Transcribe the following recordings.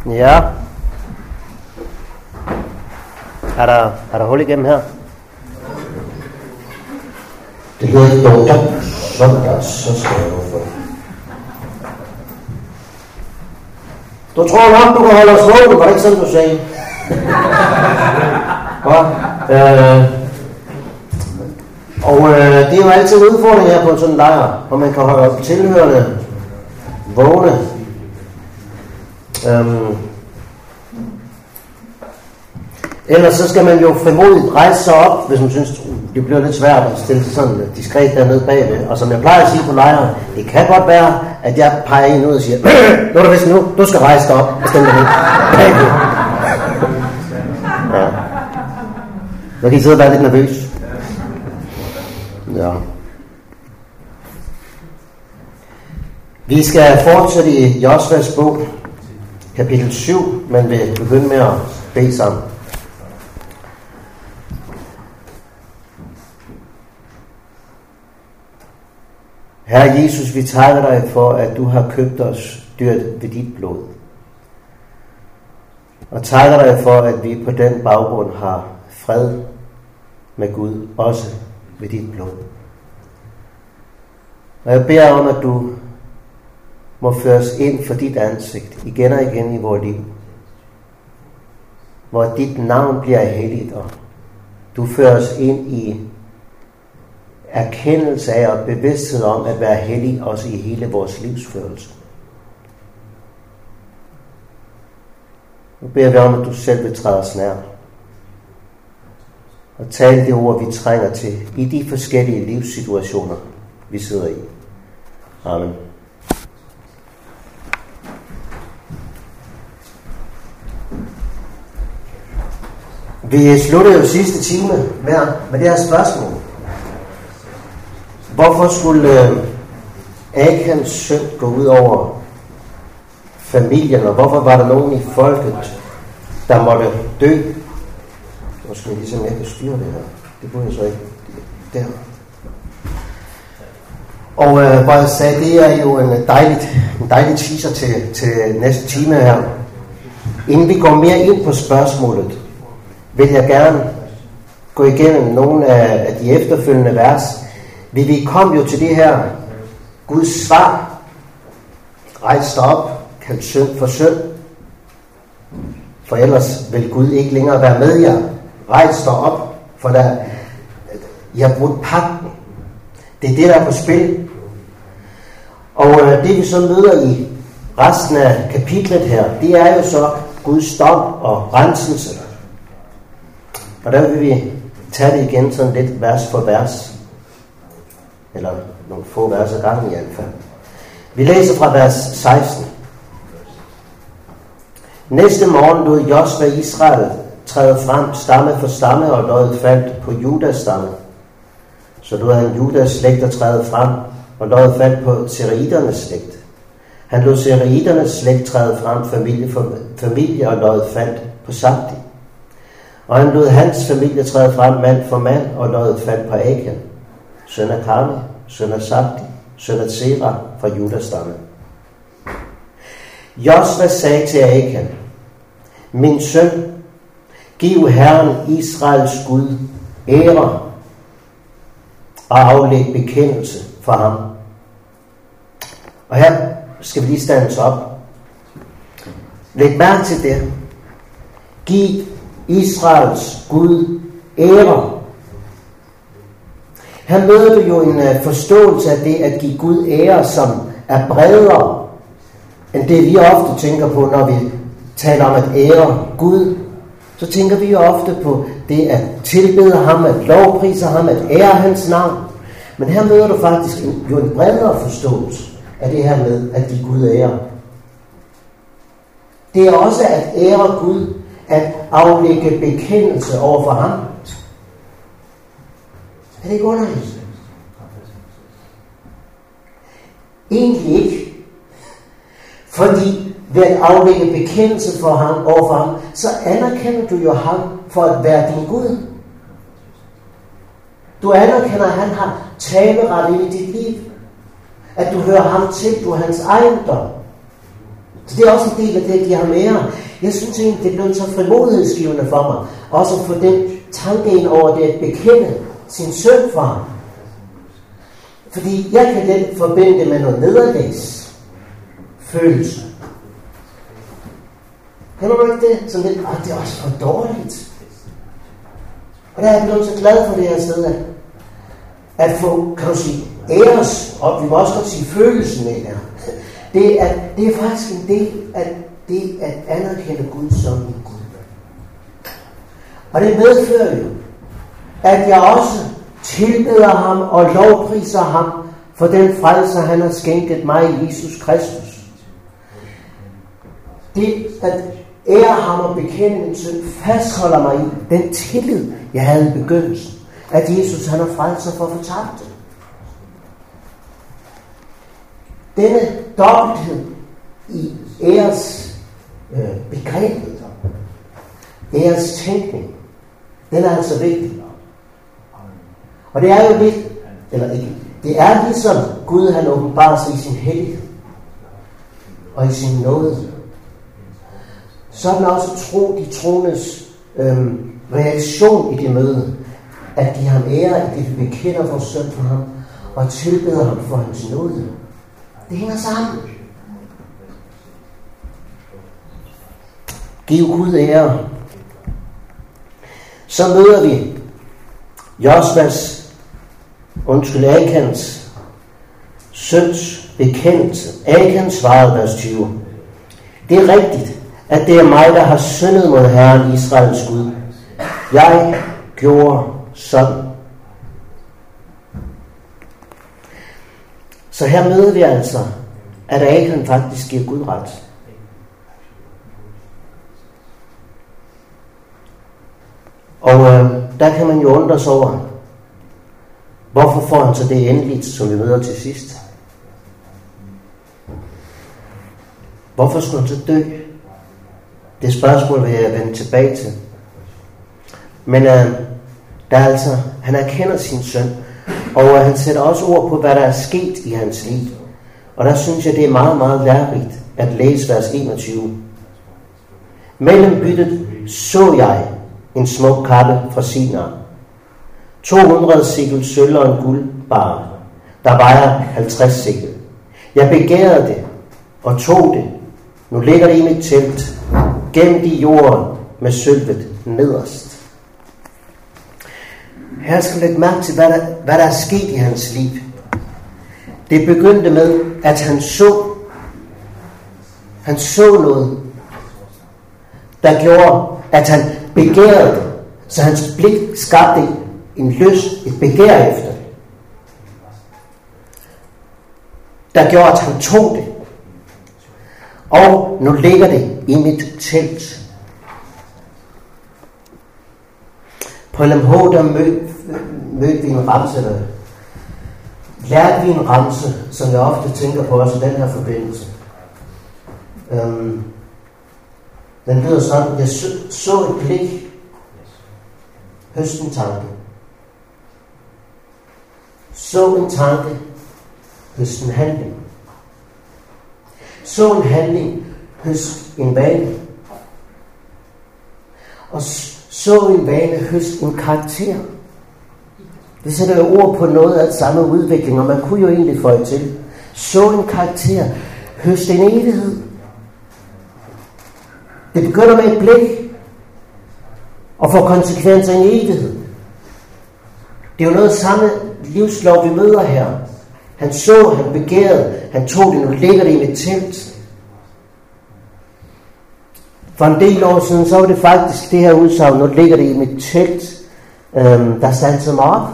Ja. Er der hul igennem her? Det gør ikke dog søndag, så skal jeg for. Du tror nok, du kan holde os vågne, var det ikke sådan, du sagde? Det er jo altid en udfordring her på en sådan lejr, hvor man kan holde tilhørende vågne. Ellers så skal man jo frimodigt rejse sig op, hvis man synes, det bliver lidt svært at stille sig sådan diskret dernede bagved. Og som jeg plejer at sige på lejren, det kan godt være, at jeg peger en ud og siger, nu er det vist nu, du skal rejse dig op og stille dig ned bagved. Ja. Nu kan I sidde og være lidt nervøs. Ja. Vi skal fortsætte i Josvas bog, kapitel 7, men vil begynde med at bede sammen. Herre Jesus, vi takker dig for, at du har købt os dyrt ved dit blod. Og takker dig for, at vi på den baggrund har fred med Gud, også ved dit blod. Og jeg beder om, at du må føres ind for dit ansigt igen og igen i vores liv. Hvor dit navn bliver helligt, og du føres ind i erkendelse af og bevidsthed om at være hellig også i hele vores livsførelse. Nu beder vi om, at du selv vil træde os nær og tale det ord, vi trænger til i de forskellige livssituationer, vi sidder i. Amen. Vi sluttede jo sidste time med det her spørgsmål. Hvorfor skulle Akans synd gå ud over familien, og hvorfor var der nogen i folket, der måtte dø? Nu skal jeg ligesom ikke styre det her. Det kunne jeg så ikke. Der. Og hvor jeg sagde, det er jo en dejlig teaser til næste time her. Inden vi går mere ind på spørgsmålet, vil jeg gerne gå igennem nogle af de efterfølgende vers. Vi kom jo til det her Guds svar. Rejs dig op, kald synd for synd. For ellers vil Gud ikke længere være med jer. Rejs dig op, for I har brudt pagten. Det er det, der er på spil. Og det vi så møder i resten af kapitlet her, det er jo så Guds dom og renselse. Og der vil vi tage det igen sådan lidt vers for vers. Eller nogle få vers ad gangen i hvert fald. Vi læser fra vers 16. Næste morgen lod Josva Israel træde frem stamme for stamme, og loddet faldt på Judas stamme. Så lod han Judas slægt at træde frem, og loddet faldt på Seraidernes slægt. Han lod Seraidernes slægt træde frem familie for familie, og loddet faldt på Zabdi. Og han lod hans familie træde frem mand for mand, og loddet faldt på Akan, søn af Karmi, søn af Zabdi, søn af Zera fra Judas stamme. Josva sagde til Akan, min søn, giv Herren Israels Gud ære og aflæg bekendelse for ham. Og her skal vi lige standes op. Læg mærke til det. Giv Israels Gud ære. Her møder du jo en forståelse af det at give Gud ære, som er bredere end det vi ofte tænker på, når vi taler om at ære Gud. Så tænker vi jo ofte på det at tilbede ham, at lovprise ham, at ære hans navn. Men her møder du faktisk en bredere forståelse af det her med at give Gud ære. Det er også at ære Gud, at aflægge bekendelse over for ham. Er det ikke underligt? Egentlig ikke. Fordi ved at aflægge bekendelse for ham, over for ham, så anerkender du jo ham for at være din Gud. Du anerkender, at han har taleret i dit liv. At du hører ham til, du er hans ejendom. Så det er også en del af det, at give ham ære. Jeg synes egentlig, det er blevet så frimodighedsgivende for mig. Også at få den tanke ind over det at bekende sin søn for ham. Fordi jeg kan let forbinde det med noget nederlagsfølelse. Kan du ikke det? Sådan lidt, det er også for dårligt. Og der er jeg blevet så glad for det her sted, at få, kan du sige, æres, og vi må også godt sige følelsen af det. Det er faktisk en del af det at anerkende Gud som en Gud. Og det medfører jo, at jeg også tilbeder ham og lovpriser ham for den frelse, han har skænket mig i Jesus Kristus. Det at ære ham og bekende min synd fastholder mig i den tillid, jeg havde i begyndelsen, at Jesus han har frelser for fortabte. Denne dobbelthed i æres begrebet, æres tænkning, den er altså vigtig. Og det er jo lidt, eller ikke, det er ligesom Gud han åbenbarer sig i sin hellighed og i sin nåde. Sådan også de troendes reaktion i det møde, at de ham ærer, at de bekender vores synd for ham og tilbeder ham for hans nåde. Det hænger sammen. Giv Gud ære. Så møder vi Akans søns bekendelse. Akan svarede vers 20. Det er rigtigt, at det er mig, der har syndet mod Herren Israels Gud. Jeg gjorde sådan. Så her møder vi altså, at Akan faktisk giver Gud ret. Og der kan man jo undre sig over, hvorfor får han så det endeligt, som vi møder til sidst? Hvorfor skulle han så dø? Det spørgsmål vil jeg vende tilbage til. Men der altså, han erkender sin søn, og han sætter også ord på, hvad der er sket i hans liv. Og der synes jeg, det er meget, meget lærerigt at læse vers 21. Mellem byttet så jeg en smuk kappe fra Sinar. 200 sikkel sølv og en guldbarre, der vejer 50 sikkel. Jeg begærede det og tog det. Nu ligger det i mit telt, gemt i jorden med sølvet nederst. Her skal lægge mærke til, hvad der er sket i hans liv. Det begyndte med, at han så noget, der gjorde, at han begærede det. Så hans blik skabte en lyst, et begær efter det, der gjorde, at han tog det. Og nu ligger det i mit telt. På LMH, der mødte vi en ramse, eller lærte vi en ramse, som jeg ofte tænker på også i den her forbindelse. Den lyder sådan: jeg så et blik, høst en tanke. Så en tanke, høst en handling. Så en handling, høst en vane. Og så en vane, høst en karakter. Det sætter jo ord på noget af samme udvikling, og man kunne jo egentlig føje til. Så en karakter, høst en evighed. Det begynder med et blik, og får konsekvenser i en evighed. Det er jo noget af samme livslov, vi møder her. Han så, han begærede, han tog det, nu ligger det i et telt. For en del år siden, så var det faktisk det her udsagn, nu ligger det i mit telt, der standsede mig op.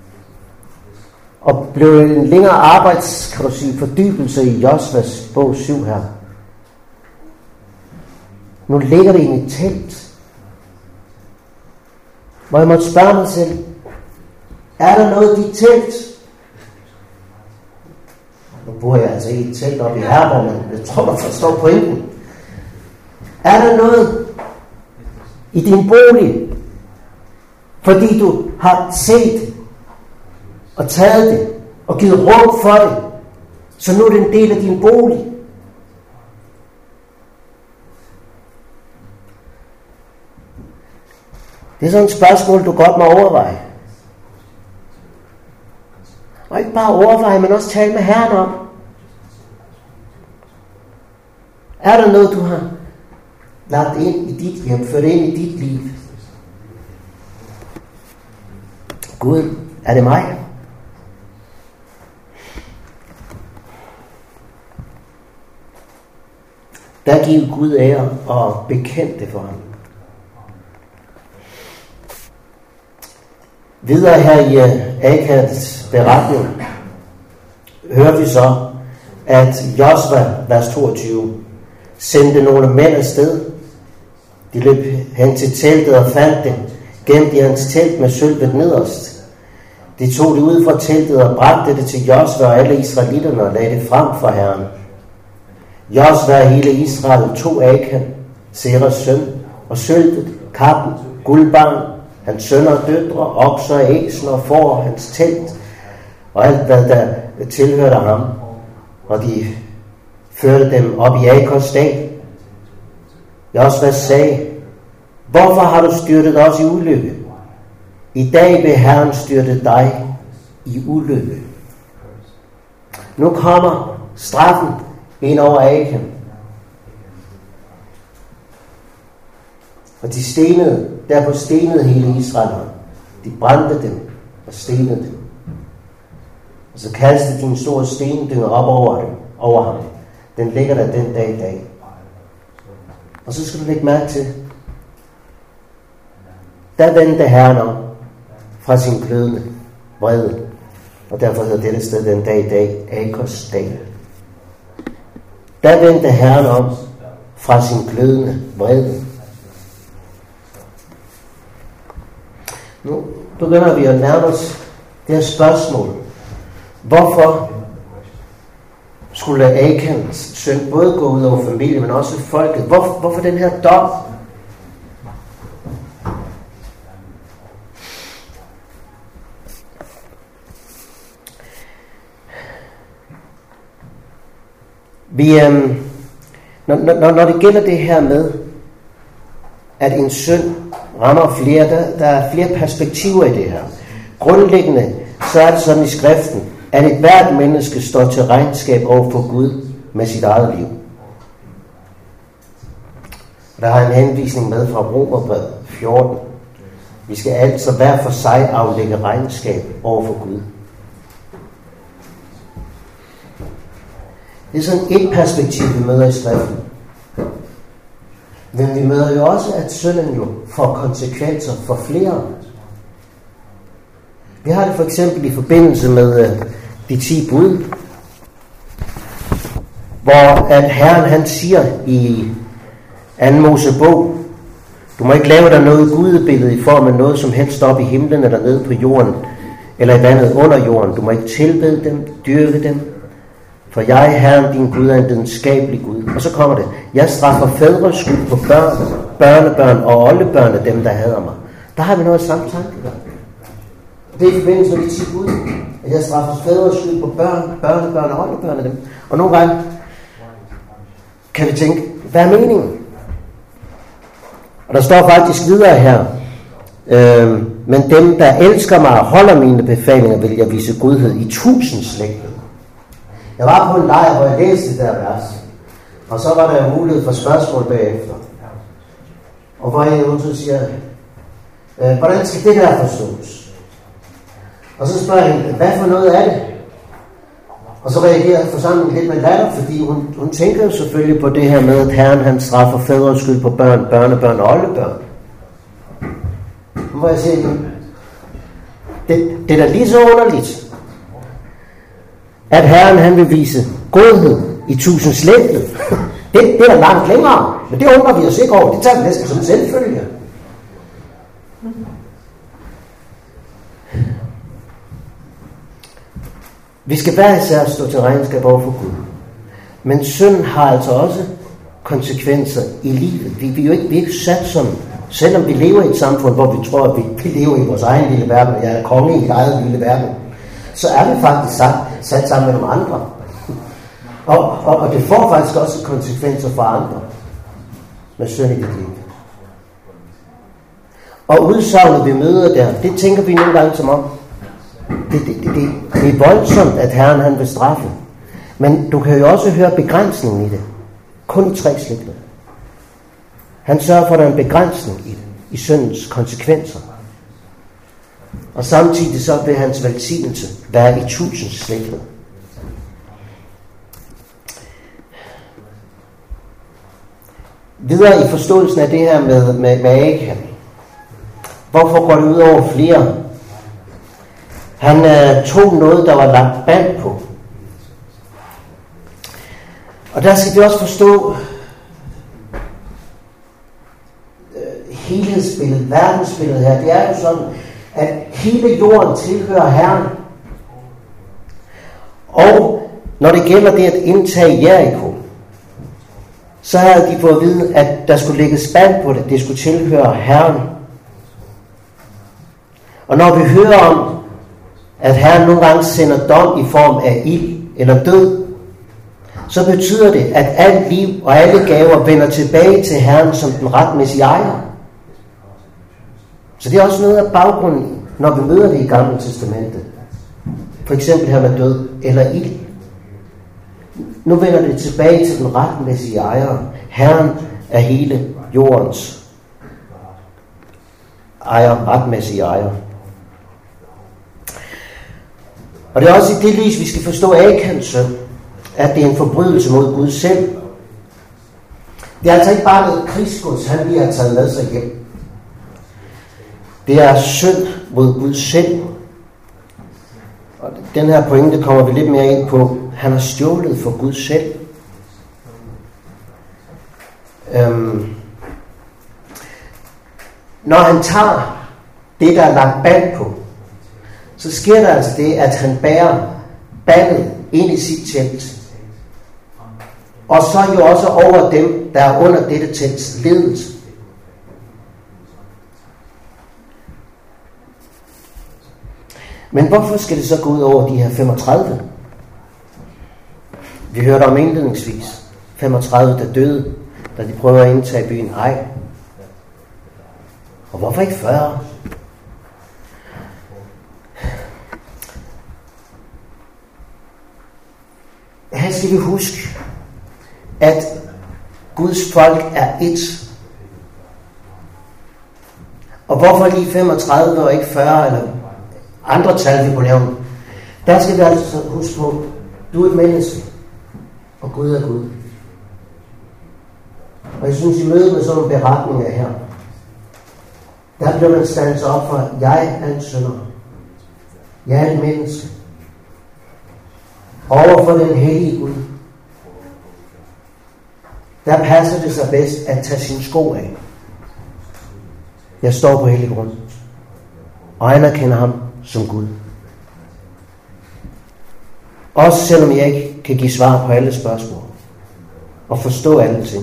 Og blev en længere fordybelse i Josvas bog 7 her. Nu ligger det i mit telt. Hvor jeg måtte spørge mig selv, er der noget i dit telt? Nu bor jeg altså i et telt oppe i Herborg, men jeg tror, man forstår pointen. Er der noget i din bolig, fordi du har set og taget det og givet rum for det, så nu er det en del af din bolig? Det er sådan et spørgsmål, du godt må overveje. Og ikke bare overveje, men også tale med Herren om. Er der noget, du har lagt ind i dit hjem, ført ind i dit liv? Gud, er det mig? Der giver Gud ære og bekend det for ham. Videre her i Akans beretning hører vi så, at Josva, vers 22, sendte nogle mænd afsted. De løb hen til teltet og fandt det, gemte i hans telt med sølvet nederst. De tog det ud fra teltet og bragte det til Josva og alle israelitterne og lagde det frem for Herren. Josva og hele Israel tog Akan, Seras søn, og sølvet, kappen, guldbarn, hans sønner og døtre, okser, æsler og får, hans telt, og alt hvad der tilhørte ham. Og de førte dem op i Akos dal. Josva sagde, hvorfor har du styrtet os i ulykke? I dag vil Herren styrte dig i ulykke. Nu kommer straffen ind over Akan. Og de stenede, derfor stenede hele Israel. De brændte dem og stenede dem. Og så kastede de en stor stendynge op over ham. Den ligger der den dag i dag. Og så skal du lægge mærke til, der vendte Herren om fra sin glødende vrede. Og derfor hedder dette sted den dag i dag Akos dal. Der vendte Herren om fra sin glødende vrede. Nu begynder vi at nærme os det her spørgsmål. Hvorfor skulle Akans søn både gå ud over familien, men også folket? Hvorfor den her dom? Når det gælder det her med, at en synd rammer flere, der er flere perspektiver i det her. Grundlæggende, så er det sådan i skriften, at et hvert menneske står til regnskab over for Gud med sit eget liv. Der har en henvisning med fra Romerbrevet 14. Vi skal altså hver for sig aflægge regnskab over for Gud. Det er sådan et perspektiv, vi møder i skriften. Men vi møder jo også, at synden jo får konsekvenser for flere. Vi har det for eksempel i forbindelse med de 10 bud, hvor at Herren han siger i 2. Mosebog, du må ikke lave dig noget gudebillede i form af noget som helst op i himlen eller nede på jorden, eller i vandet under jorden. Du må ikke tilbede dem, dyrke dem, for jeg, Herren din Gud, er en lidenskabelig Gud. Og så kommer det, jeg straffer fædres skyld på børn, børnebørn og oldebørn af dem, der hader mig. Der har vi noget samme tanke der. Det er i forbindelse med de 10 bud, at jeg straffer fædres skyld på børn, børnebørn og oldebørn af dem. Og nogle gange kan vi tænke, hvad er meningen? Og der står faktisk videre her, men dem, der elsker mig og holder mine befalinger, vil jeg vise godhed i 1000 slægter. Jeg var på en lejr, hvor jeg læste det der vers, og så var der mulighed for spørgsmål bagefter. Og hvor jeg så siger, hvordan skal det der forstås? Og så spørger jeg hende, hvad for noget er det? Og så reagerer forsamlingen lidt med latter, fordi hun tænker jo selvfølgelig på det her med, at Herren han straffer fædres skyld på børn, børnebørn og oldebørn. Hvor jeg siger, det er da lige så underligt, at Herren han vil vise godhed i 1000 slægter. Det er da langt længere, men det undrer vi os ikke over. Det tager vi næsten som selvfølge. Vi skal hver især stå til regnskab over for Gud. Men synd har altså også konsekvenser i livet. Vi er ikke sat som, selvom vi lever i et samfund, hvor vi tror, at vi lever i vores egen lille verden, og jeg er konge i et eget lille verden, så er vi faktisk sat sammen med nogle andre. Og det får faktisk også konsekvenser for andre med synd i dit liv. Og udsagnet vi møder der, det tænker vi nogle gange som om, det er voldsomt, at Herren han vil straffe. Men du kan jo også høre begrænsningen i det. Kun i 3 slægter. Han sørger for, at der er en begrænsning i det, i syndens konsekvenser. Og samtidig så vil hans velsignelse være i 1000 slægter. Videre i forståelsen af det her med Achan. Hvorfor går det ud over flere? Han tog noget, der var lagt band på. Og der skal vi også forstå helhedsbilledet, verdensbilledet her. Det er jo sådan, at hele jorden tilhører Herren. Og når det gælder det at indtage Jericho, så havde de fået at vide, at der skulle lægges spand på det. Det skulle tilhøre Herren. Og når vi hører om, at Herren nogle gange sender dom i form af ild eller død, så betyder det, at alt liv og alle gaver vender tilbage til Herren som den retmæssige ejer. Så det er også noget af baggrunden, når vi møder det i Gamle Testamentet. For eksempel her med død eller ild. Nu vender det tilbage til den retmæssige ejer. Herren er hele jordens ejer, retmæssige ejer. Og det er også i det lys, vi skal forstå Achans søn, at det er en forbrydelse mod Gud selv. Det er altså ikke bare noget krigsgods, han lige har taget med sig hjem. Det er synd mod Gud selv. Og den her pointe kommer vi lidt mere ind på. Han har stjålet for Gud selv. Når han tager det, der er lagt band på, så sker der altså det, at han bærer bandet ind i sit telt. Og så jo også over dem, der er under dette telts ledelse. Men hvorfor skal det så gå ud over de her 35? Vi hørte om indledningsvis 35, der døde, da de prøver at indtage byen Ai. Og hvorfor ikke 40? Her skal vi huske, at Guds folk er ét. Og hvorfor lige 35 og ikke 40 eller andre tal, vi kunne nævne? Der skal vi altså huske på, du er et menneske, og Gud er Gud. Og jeg synes, i møde med sådan nogle beretninger her, der bliver man standet op for, jeg er en synder. Jeg er et menneske. Over for den hellige Gud, der passer det sig bedst at tage sine sko af. Jeg står på hellig grund og anerkender ham som Gud. Også selvom jeg ikke kan give svar på alle spørgsmål og forstå alle ting.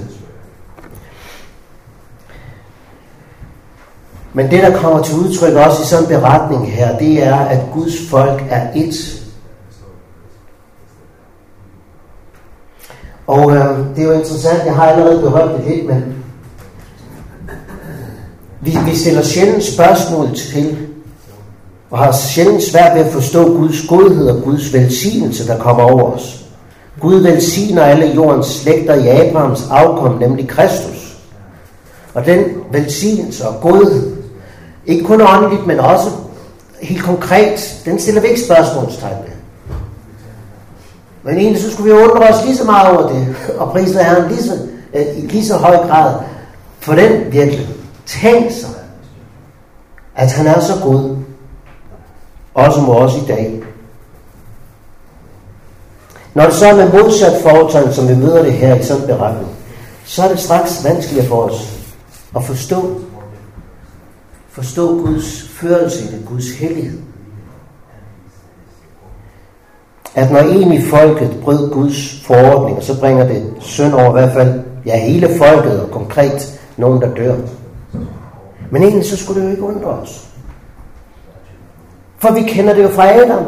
Men det, der kommer til udtryk også i sådan en beretning her, det er, at Guds folk er ét. Og det er jo interessant, jeg har allerede berørt det lidt, men vi stiller sjældent spørgsmål til, og har sjældent svært ved at forstå Guds godhed og Guds velsignelse, der kommer over os. Gud velsigner alle jordens slægter i Abrahams afkom, nemlig Kristus. Og den velsignelse og godhed, ikke kun åndeligt, men også helt konkret, den stiller vi ikke spørgsmålstegn ved. Men egentlig så skulle vi undre os lige så meget over det, og prise Herren i lige så høj grad for den virkelig. Tænk sig, at han er så god, også mod os i dag. Når det så er med modsat foretegn, som vi møder det her i sådan en beretning, så er det straks vanskeligere for os at forstå Guds førelse i det, Guds hellighed. At når en i folket brød Guds forordninger, så bringer det synd over i hvert fald, ja, hele folket, og konkret nogen, der dør. Men egentlig så skulle det jo ikke undre os. For vi kender det jo fra Adam.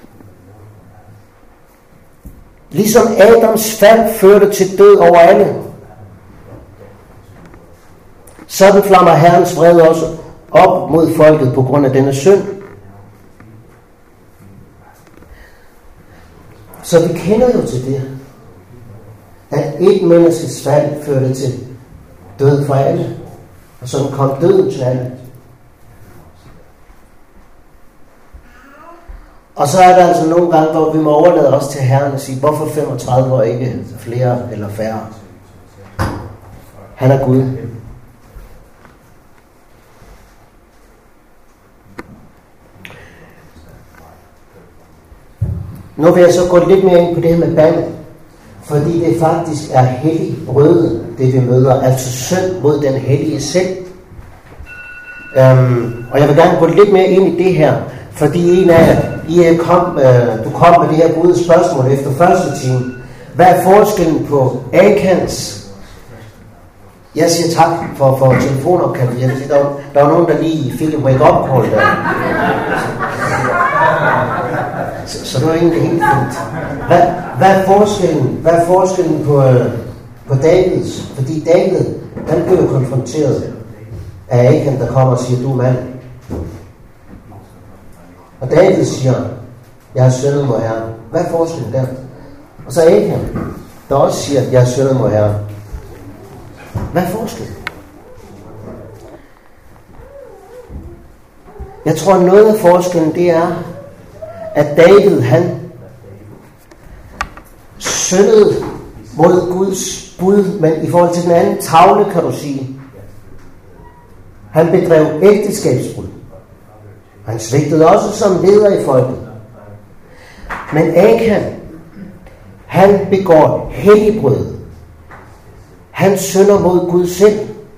Ligesom Adams fald førte til død over alle, sådan flammer Herrens vrede også op mod folket på grund af denne synd. Så vi kender jo til det, at et menneskes fald førte til død for alle, og sådan kom døden til alle. Og så er der altså nogle gange, hvor vi må overlade os til Herren og sige, hvorfor 35 og ikke flere eller færre? Han er Gud. Nu vil jeg så gå lidt mere ind på det her med band, fordi det faktisk er hellig brød, det vi møder, altså synd mod den hellige selv. Og jeg vil gerne gå lidt mere ind i det her, fordi en af jer, du kom med det her gode spørgsmål efter første time. Hvad er forskellen på Akans? Jeg siger tak for telefonopkaldet. Jeg vil sige, der var nogen, der lige fik en wake-up call der. Så det var egentlig helt fint. Hvad er forskellen på Davids? Fordi David, han blev konfronteret af Akan, der kommer og siger, du er mand. Og David siger, jeg har syndet mod Herren. Hvad er forskellen der? Og så Akan, der også siger, jeg har syndet mod Herren. Hvad er forskellen? Jeg tror, noget af forskellen, det er, at David, han syndede mod Guds bud, men i forhold til den anden tavle, kan du sige, han bedrev ægteskabsbrud. Han svigtede også som leder i folket. Men Akan, han begår helligbrud. Han synder mod Gud selv.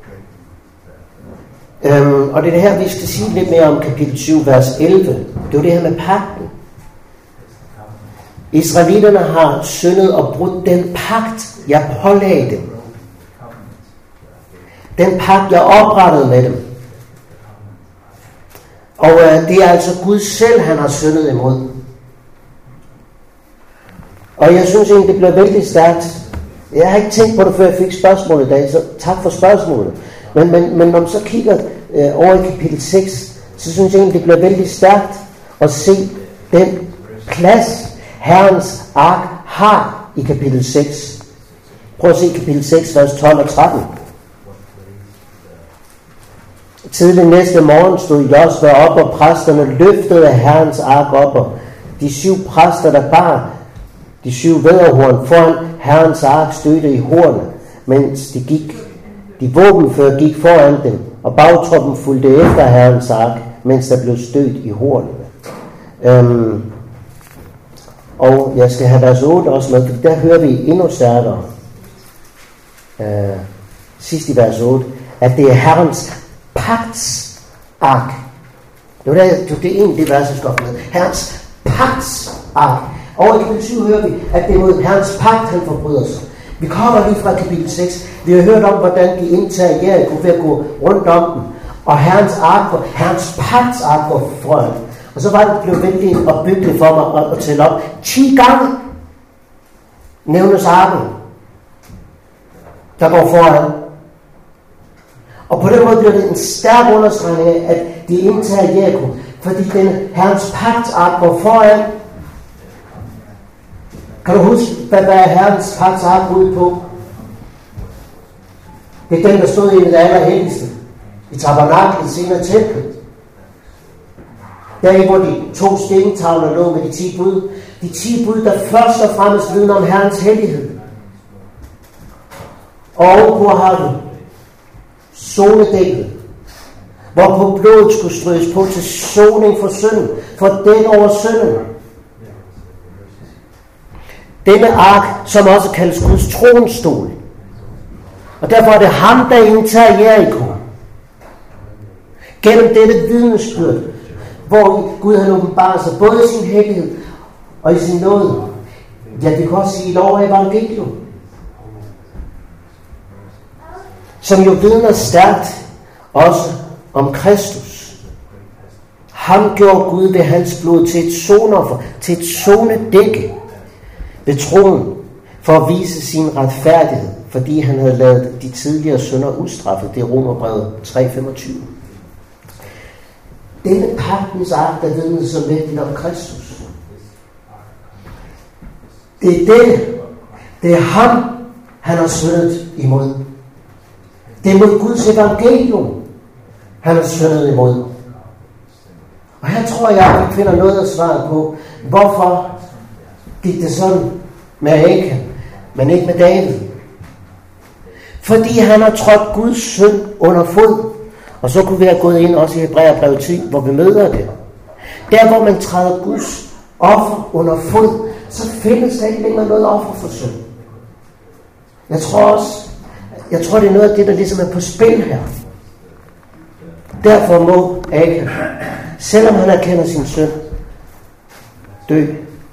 Og det er det her, vi skal sige lidt mere om kapitel 7, vers 11. Det er det her med pagten. Israelitterne har syndet og brudt den pagt, jeg pålagde dem. Den pagt, jeg oprettede med dem. Og det er altså Gud selv, han har syndet imod. Og jeg synes egentlig, det bliver vældig stærkt. Jeg har ikke tænkt på det, før jeg fik spørgsmålet i dag, så tak for spørgsmålet. Men når man så kigger over i kapitel 6, så synes jeg egentlig, det bliver vældig stærkt at se den plads, Herrens ark har i kapitel 6. Prøv at se kapitel 6, vers 12 og 13. Tidlig næste morgen stod Josva op, og præsterne løftede Herrens ark op, og de 7 præster, der bar de 7 vædderhorn foran Herrens ark, stødte i hornet, mens de våbenfører gik foran dem, og bagtroppen fulgte efter Herrens ark, mens der blev stødt i hornet. Og jeg skal have vers 8 også med, for der hører vi endnu stærkere, sidst i vers 8, at det er Herrens pagtsark. Det er egentlig det vers, jeg skal med. Herrens pagtsark. Og i kapitel 7 hører vi, at det er mod Herrens pagt, han forbryder sig. Vi kommer lige fra kapitel 6. Vi har hørt om, hvordan de indtager Jericho ved at gå rundt om den. Og Herrens pagtsark går foran. Og så var det blevet vældig opbyggeligt for mig at tælle op. 10 gange nævnes arken, der går foran. Og på den måde bliver det en stærk understregning af, at de indtager Jericho, fordi den Herrens pagtsark går foran. Kan du huske, hvad Herrens pagtsark går ud på? Det er den, der stod i det allerhelligste, i tabernaklet, senere templet. Der hvor de 2 stentavler lå med de 10 bud. De 10 bud, der først og fremmest vidner om Herrens hellighed. Og ovenpå har du sonedækket, hvorpå blodet skulle strøs på til soning for synden, for den over synden. Denne ark, som også kaldes Guds tronstol. Og derfor er det ham, der indtager Jericho. Gennem dette vidnesbyrd, hvor Gud har åbenbaret sig både i sin hellighed og i sin nåde. Ja, vi kan også sige lov af evangelium, som jo vidner stærkt også om Kristus. Ham gjorde Gud ved hans blod til et sonoffer, til et sonedække ved troen, for at vise sin retfærdighed, fordi han havde ladet de tidligere synder ustraffet. Det er Romerbrevet 3:25. Denne pagtens art, der vidner så mægtigt om Kristus. Det er ham, han har syndet imod. Det er mod Guds evangelium, han har syndet imod. Og her tror jeg, at vi finder noget at svare på, hvorfor gik det sådan med Achan, men ikke med David. Fordi han har trådt Guds synd under fod. Og så kunne vi have gået ind også i Hebræerbrevet 10, hvor vi møder det. Der hvor man træder Guds offer under fod, så findes der ikke længere noget offer for synd. Jeg tror det er noget af det, der ligesom er på spil her. Derfor må Achan, selvom han erkender sin synd, dø.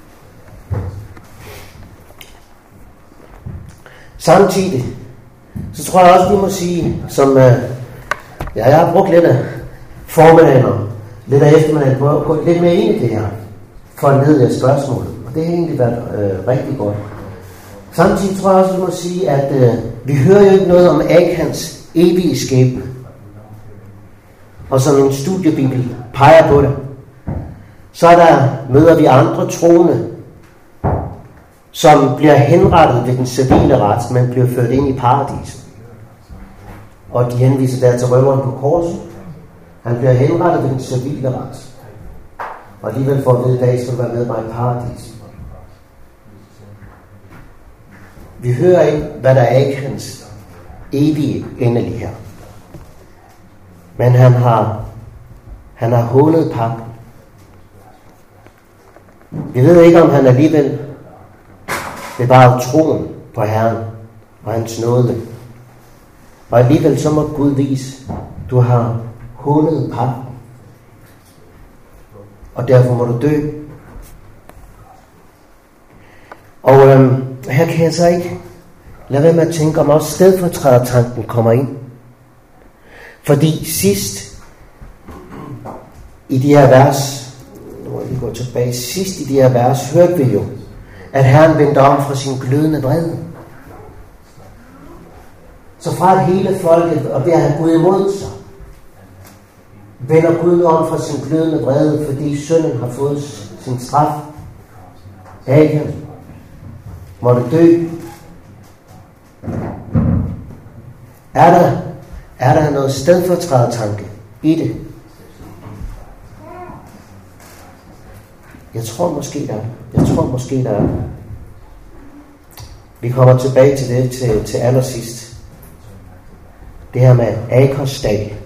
Samtidig, så tror jeg også, vi må sige, som jeg har brugt lidt af formiddagen og lidt af eftermiddagen på at gå lidt mere ind i det her, for at lede et spørgsmål. Og det har egentlig været rigtig godt. Samtidig tror jeg også, vi må sige, at vi hører jo ikke noget om Achans evige skæbne. Og som en studiebibel peger på det, så møder vi andre troende, som bliver henrettet ved den civile ret, men bliver ført ind i paradiset. Og de henviser der til røveren på korset. Han bliver henrettet ved den civile ret. Og alligevel får at vide, at dag skal være med mig i paradiset. Vi hører ikke, hvad der er Achans evige endelige her. Men han har hånet pagten. Vi ved ikke, om han alligevel bevarer troen på Herren og hans nåde. Og alligevel så må Gud vise, du har hånet pagten. Og derfor må du dø. Og her kan jeg så ikke lade være med at tænke, om også stedfortrædertanken kommer ind. Fordi sidst i de her vers, nu må vi gå tilbage, sidst i de her vers, hørte vi jo, at Herren vendte om fra sin glødende vrede. Så fra at hele folket, og ved at have Gud imod sig, vender Gud om fra sin glødende vrede, fordi synden har fået sin straf. Achan måtte dø. Er der noget stedfortrædertanke i det? Jeg tror måske der er. Vi kommer tilbage til det til allersidst. Det her med Akers dag.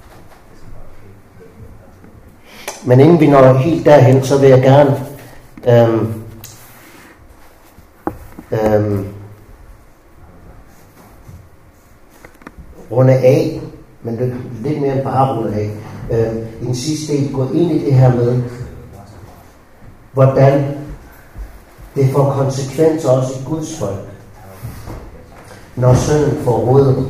Men inden vi når helt derhen, så vil jeg gerne runde af, men lidt mere end bare runde af. I den sidste del gå ind i det her med, hvordan det får konsekvenser også i Guds folk, når synden får rådet.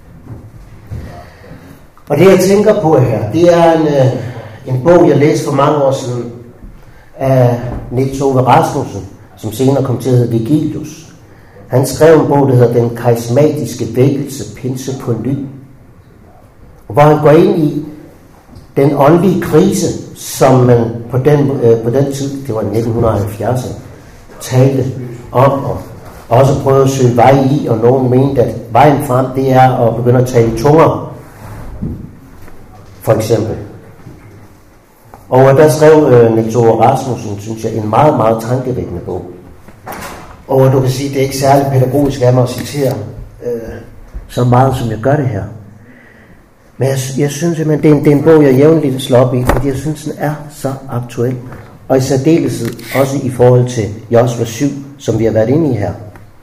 Og det jeg tænker på her, det er en bog, jeg læste for mange år siden af Niels Ove Rasmussen, som senere kom til at hedde Vigilius. Han skrev en bog, der hedder Den karismatiske vækkelse, pinse på ny. Hvor han går ind i den åndelige krise, som man på den tid, det var 1970'erne, talte om og også prøvede at søge vej i, og nogen mente, at vejen frem, det er at begynde at tale tunger, for eksempel. Og der skrev Niels Ove Rasmussen, synes jeg, en meget, meget tankevækkende bog. Og du kan sige, det er ikke særlig pædagogisk af mig at citere så meget, som jeg gør det her. Men jeg synes simpelthen, det er en bog, jeg jævnligt slår op i, fordi jeg synes, den er så aktuel. Og i særdeleshed også i forhold til Josva 7, som vi har været inde i her.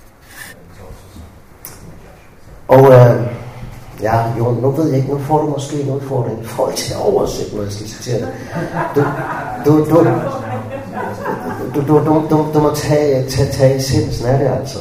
Og nu ved jeg ikke, nu får du måske en udfordring i forhold til at oversætte, når jeg skal citere det. Du må tage essensen af det, altså.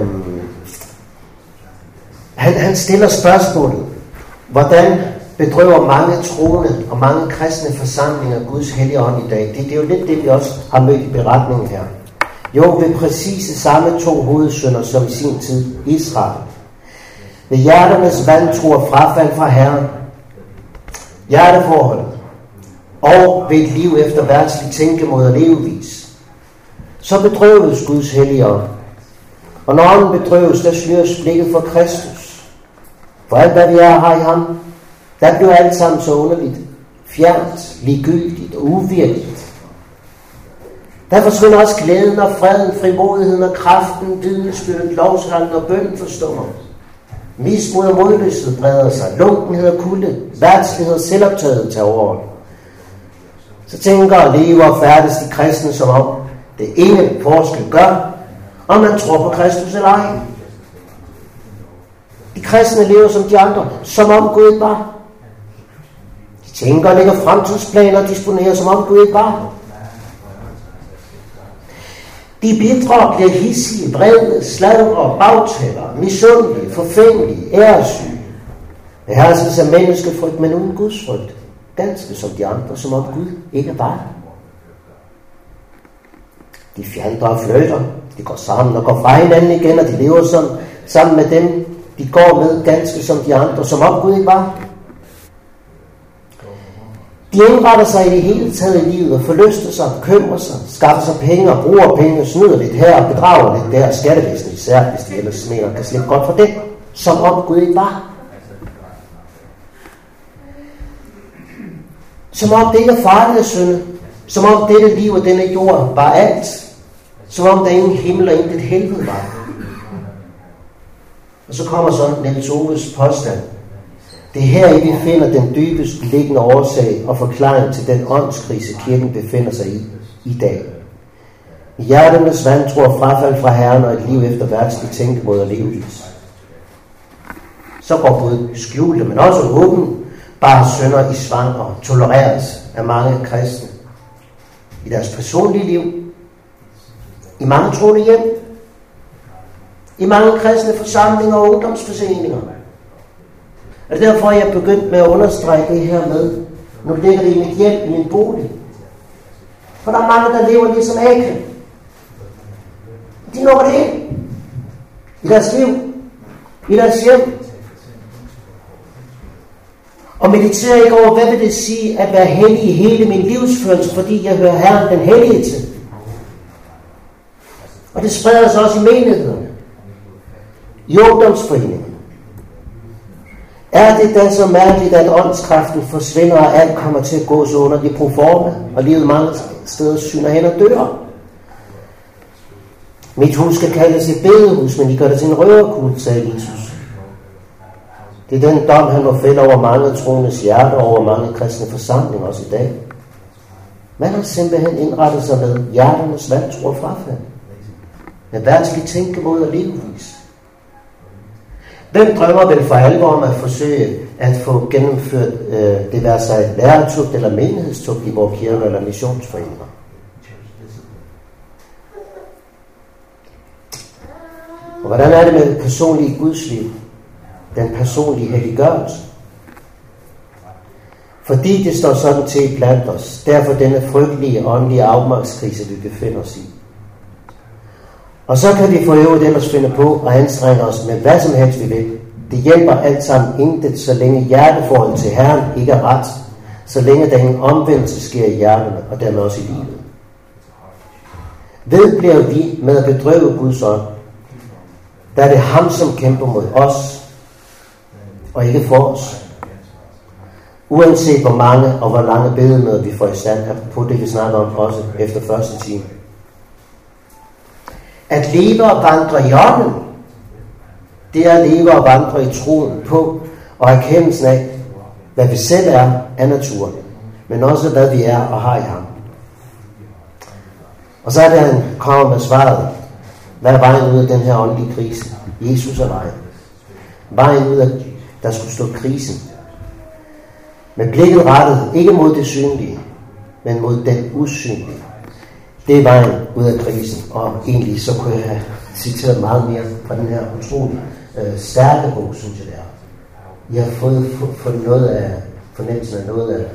Han stiller spørgsmålet, hvordan bedrøver mange troende og mange kristne forsamlinger Guds hellige ånd i dag? Det er jo lidt det, vi også har mødt i beretningen her. Jo, ved præcis samme to hovedsynder, som i sin tid Israel. Ved hjerternes vantro og frafald fra Herren. Hjerteforholdet. og ved et liv efter verdslig tænkemåde og levevis, så bedrøves Guds hellige ånd. Og når ånden bedrøves, der sløres blikket for Kristus. For alt hvad vi er har i ham, der bliver alt sammen så underligt, fjernt, ligegyldigt og uvirkeligt. Der forsvinder også glæden og freden, frimodigheden og kraften, vidnesbyrdet, lovsangen og bønnen forstummer. Mismod og modløshed breder sig, lunkenhed og kulde, værtslighed og selvoptaget tager over. Så tænker og lever og færdes de kristne, som om det ingen forskel gør, om man tror på Kristus eller ej. De kristne lever som de andre, som om Gud ikke var. De tænker og lægger fremtidsplaner og disponerer, som om Gud ikke var. De bitre bliver hidsige, vrede, sladre, bagtaler, misundelige, forfængelige, æresyge. Beherskes af menneskefrygt, men uden Guds frygt. Ganske som de andre, som om Gud ikke var. De fjandrer og flytter. De går sammen og går fra hinanden igen, og de lever sammen med dem, de går med, ganske som de andre, som om Gud ikke var. De indretter sig i det hele taget i livet og forlyster sig, bekymrer sig, skaffer sig penge og bruger penge, snyder lidt her og bedrager lidt der, skattevæsenet især, hvis de ellers mener, kan slippe godt for det, som om Gud ikke var. Som om det ikke er farligt at synde, som om dette liv og denne jord var alt, som om der ingen himmel og intet helvede var. Og så kommer så Niels Oves påstand. Det er her, vi finder den dybest liggende årsag og forklaring til den åndskrise, kirken befinder sig i dag. I hjerternes vantro og frafald fra Herren og et liv efter verdslig tænkemåde og levevis. Så går både skjulte, men også åbenbare synder i svang og tolereres af mange kristne i deres personlige liv, i mange troende hjem, i mange kristne forsamlinger og ungdomsforeninger. Og det er derfor, jeg begyndt med at understrege det her med, nu ligger det i mit hjem, i min bolig. For der er mange, der lever ligesom Akan. De lukker det ind i deres liv, i deres hjem. Og mediterer ikke over, hvad vil det sige at være hellig i hele min livsførelse, fordi jeg hører Herren den hellige til. Og det spreder sig også i menighederne, i ungdomsforeningen. Er det da så mærkeligt, at åndskraften forsvinder, og alt kommer til at gå så under de proforme, og livet mange steder syner hen og dør? Mit hus skal kaldes et bedehus, men I gør det til en røverkult, sagde Jesus. Det er den dom, han må fælde over mange troendes hjerte, og over mange kristne forsamlinger også i dag. Man har simpelthen indrettet sig med hjerternes vantro og frafald, med verdslig tænkemåde og levevis. Hvem drømmer vel for alvor om at forsøge at få gennemført det være sig lærertugt eller menighedstugt i vores kirker eller missionsforeninger? Og hvordan er det med det personlige gudsliv? Den personlige helliggørelse? Fordi det står sådan til blandt os, derfor denne frygtelige åndelige afmagtskrise, vi befinder os i. Og så kan vi for øvrigt ellers finde på at anstrenge os med hvad som helst vi vil. Det hjælper alt sammen intet, så længe hjerteforholdet til Herren ikke er ret, så længe der ingen omvendelse sker i hjerterne, og dermed også i livet. Ved bliver vi med at bedrøve Guds ånd, der er det ham, som kæmper mod os, og ikke for os. Uanset hvor mange og hvor lange bedemøder vi får i stand på det, vi snakker om også efter første time. At leve og vandre i ånden, det er at leve og vandre i troen på og erkendelsen af, hvad vi selv er af naturen, men også hvad vi er og har i ham. Og så er det, han kommer med svaret. Hvad er vejen ud af den her åndelige krise? Jesus er vejen. Vejen ud af, der skulle stå krisen. Med blikket rettet, ikke mod det synlige, men mod den usynlige. Det er vejen ud af krisen, og egentlig så kunne jeg have citeret meget mere fra den her utrolig stærke bog, synes jeg det er. Jeg har fået noget af fornemmelsen af noget af.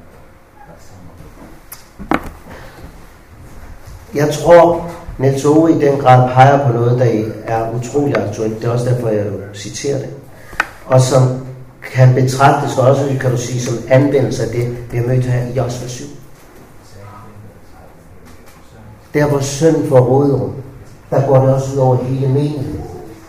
Jeg tror, Niels Ove i den grad peger på noget, der er utrolig aktuelt. Det er også derfor, jeg citerer det. Og som kan betragtes også, kan du sige, som anvendelse af det, vi har mødt her i Josva 7. Der hvor synden får råderum, der går det også ud over hele menigheden.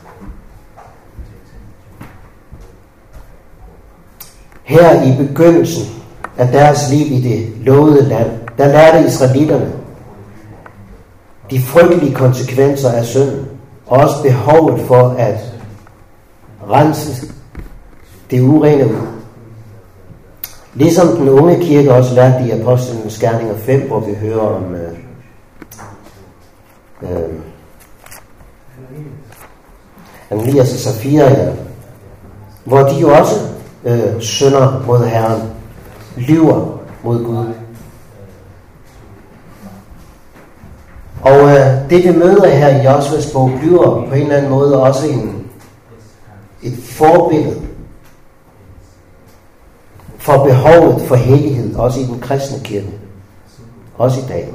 Her i begyndelsen af deres liv i det lovede land, der lærte israelitterne de frygtelige konsekvenser af synden, og også behovet for at rense det urene ud. Ligesom den unge kirke også lærte i Apostlenes Gerninger 5, hvor vi hører om Ananias og Safira, hvor de jo også synder mod Herren, lyver mod Gud. Og det vi møder her i Josvas bog bliver på en eller anden måde også et forbillede for behovet for hellighed, også i den kristne kirke, også i dag.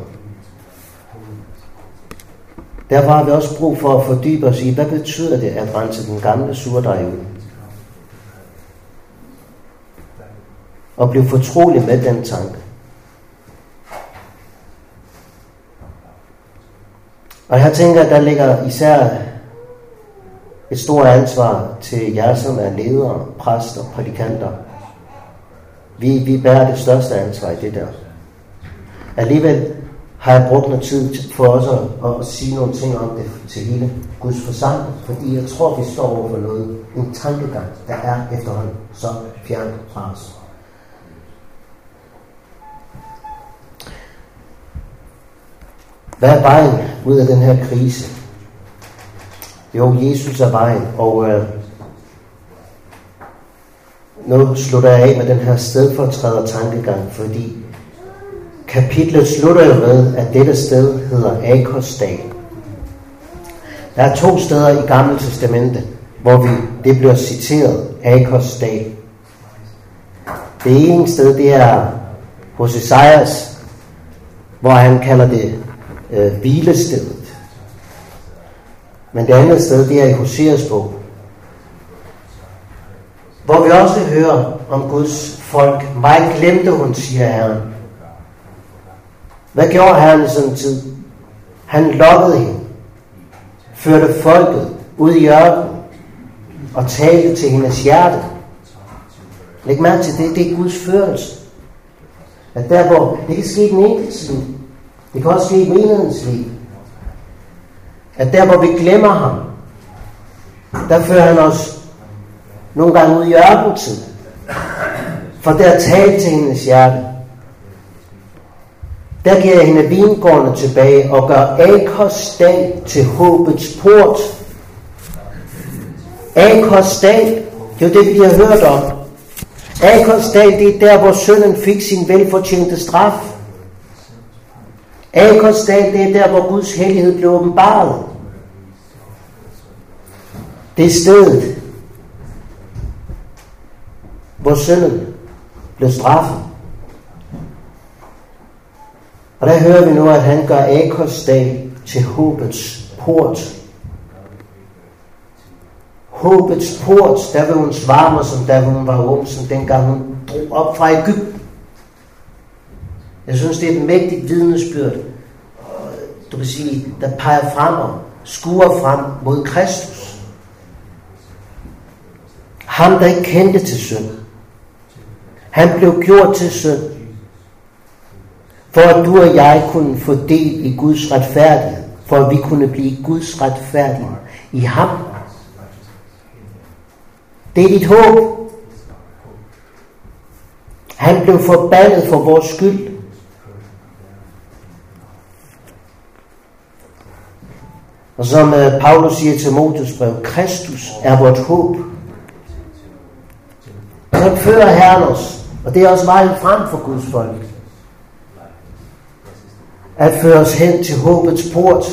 Derfor har vi også brug for at fordybe os i, hvad betyder det at rense den gamle surdej ud? Og blive fortrolig med den tanke. Og jeg tænker, at der ligger især et stort ansvar til jer, som er ledere, præster, prædikanter. Vi bærer det største ansvar i det der. Alligevel har jeg brugt noget tid for os at sige nogle ting om det til hele Guds forsamling, fordi jeg tror, vi står over for noget, en tankegang, der er efterhånden så fjernt fra os. Hvad er vejen ud af den her krise? Jo, Jesus er vejen, og nu slutter jeg af med den her stedfortræder tankegang, fordi kapitlet slutter jo med, at dette sted hedder Akosdal. Der er 2 steder i Gamle Testamente, hvor det bliver citeret, Akosdal. Det ene sted, det er hos Esajas, hvor han kalder det hvilestedet. Men det andet sted, det er i Hoseas bog, hvor vi også hører om Guds folk. Mig glemte hun, siger Herren. Hvad gjorde Herren i sådan en tid? Han lokkede hende, førte folket ud i ørkenen og talte til hendes hjerte. Læg mærke til det, det er Guds førelse. At der hvor, det kan ske i den enkeltes liv, det kan også ske i menighedens liv. At der hvor vi glemmer ham, der fører han os nogle gange ud i ørkentid, for der at tale til hendes hjerte. Der giver jeg hende vingårdene tilbage og gør Akosdal til håbets port. Akosdal, det er jo det, vi har hørt om. Akosdal, det er der, hvor synden fik sin velfortjente straf. Akosdal, det er der, hvor Guds hellighed blev åbenbaret. Det er stedet, hvor synden blev straffet. Og der hører vi nu, at han gør Akosdal til håbets port. Håbets port, der vil hun svare mig, som da hun var ung, som dengang hun drog op fra Egypten. Jeg synes, det er et mægtigt vidnesbyrd, du kan sige, der peger frem og skuer frem mod Kristus. Ham, der ikke kendte til synd. Han blev gjort til synd, for at du og jeg kunne få del i Guds retfærdighed, for at vi kunne blive Guds retfærdige i ham. Det er dit håb. Han blev forbandet for vores skyld. Og som Paulus siger til Timotheus brev, Kristus er vort håb. Så fører Herren os, og det er også vejen frem for Guds folk, at føre os hen til håbets port.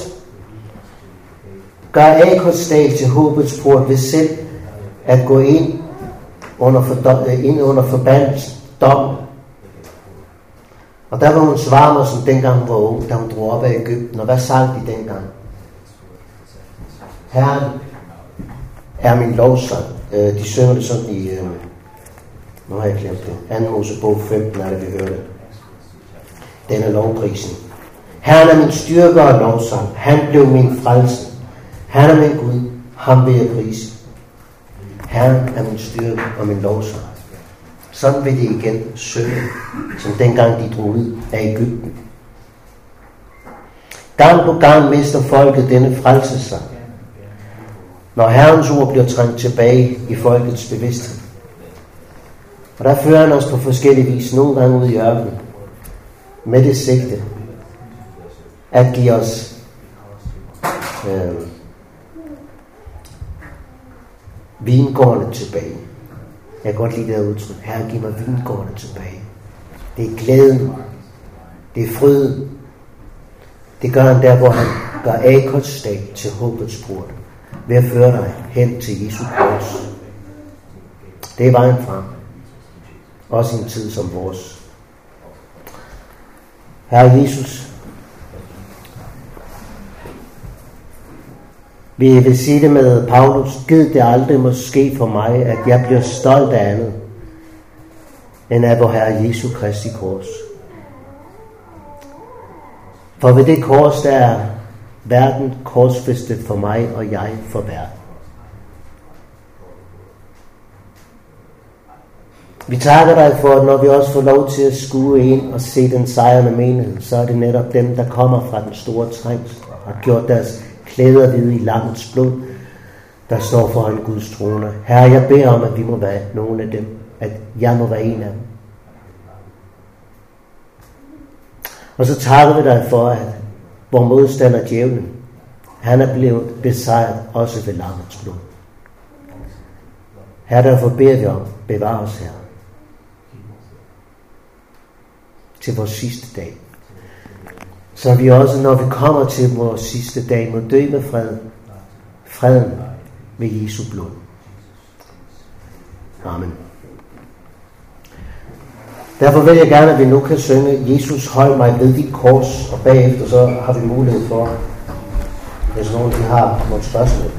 Gør Akosdal til håbets port ved selv at gå ind under forbandelsens dom. Og der var hun svare mig, som dengang hun var ung, da hun drog op af Egypten. Og hvad sang de dengang? Herren er min lovsang. De synger det sådan Nu har jeg glemt det. 2. Mosebog 15 er det, vi hørte. Den er lovprisen. Herren er min styrke og lovsang. Han blev min frelse. Han er min Gud. Ham vil jeg prise. Herren er min styrke og min lovsang. Sådan vil de igen synge, som dengang de drog ud af Egypten. Gang på gang mister folket denne frelsesang, når Herrens ord bliver trængt tilbage i folkets bevidsthed. Og der fører han os på forskellige vis, nogle gange ud i ørkenen, med det sigte at give os vingårdene tilbage. Jeg kan godt lide det her udtryk. Herre, giv mig vingårdene tilbage. Det er glæden. Det er fryden. Det gør han der, hvor han gør Akots dag til håbets port. Ved at føre dig hen til Jesu kors. Det er vejen frem. Også i en tid som vores. Herre Jesus, vi vil sige det med Paulus: Gid det aldrig må ske for mig, at jeg bliver stolt af andet end af vor Herre Jesu Kristi kors. For ved det kors, der er verden korsfæstet for mig, og jeg for verden. Vi takker dig for, at når vi også får lov til at skue ind og se den sejrende menighed, så er det netop dem, der kommer fra den store trængsel og har gjort deres klæder hvide i lammets blod, der står foran Guds trone. Herre, jeg beder om, at vi må være nogle af dem, at jeg må være en af dem. Og så takker vi dig for, at vor modstander djævlen, han er blevet besejret også ved lammets blod. Herre, derfor beder vi om, bevar os, Herre, til vores sidste dag. Så vi også, når vi kommer til vores sidste dag, må dø med freden med Jesu blod. Amen. Derfor vil jeg gerne, at vi nu kan synge Jesus, hold mig ved dit kors, og bagefter så har vi mulighed for, hvis nogen har nogle spørgsmål.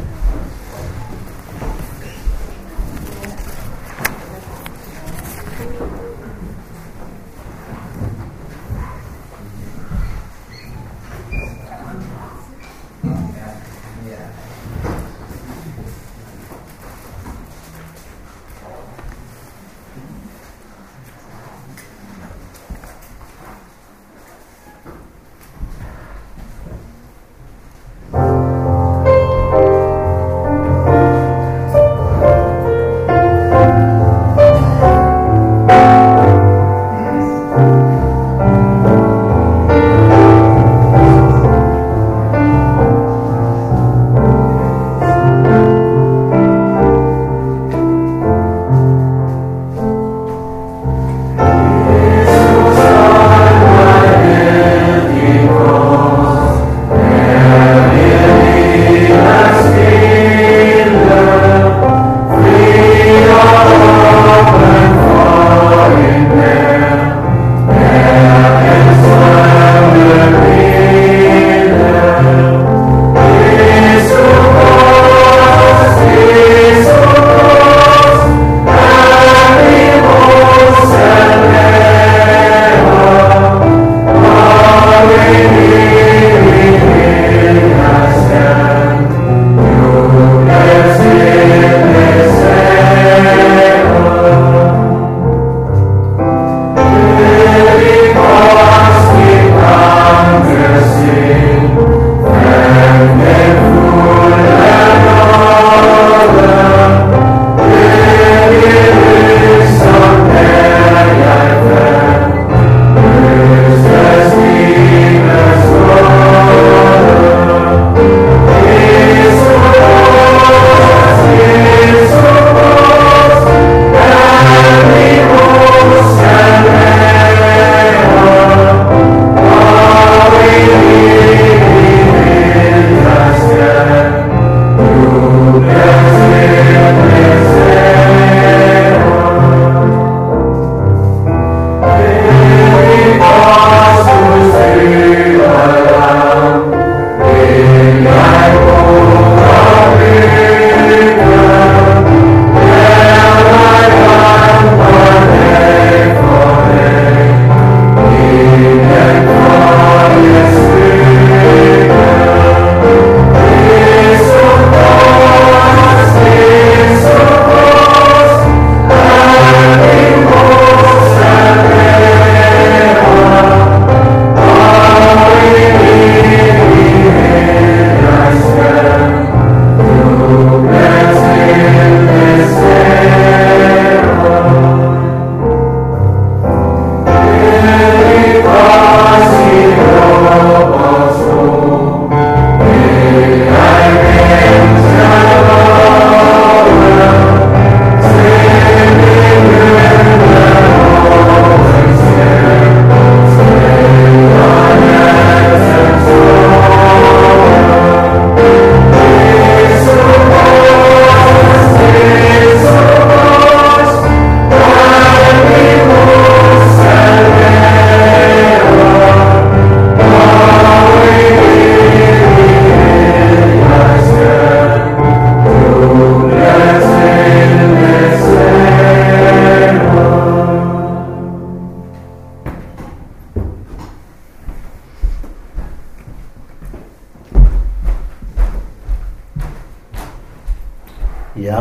Ja.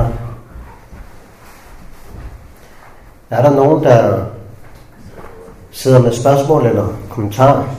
Er der nogen, der sidder med spørgsmål eller kommentarer?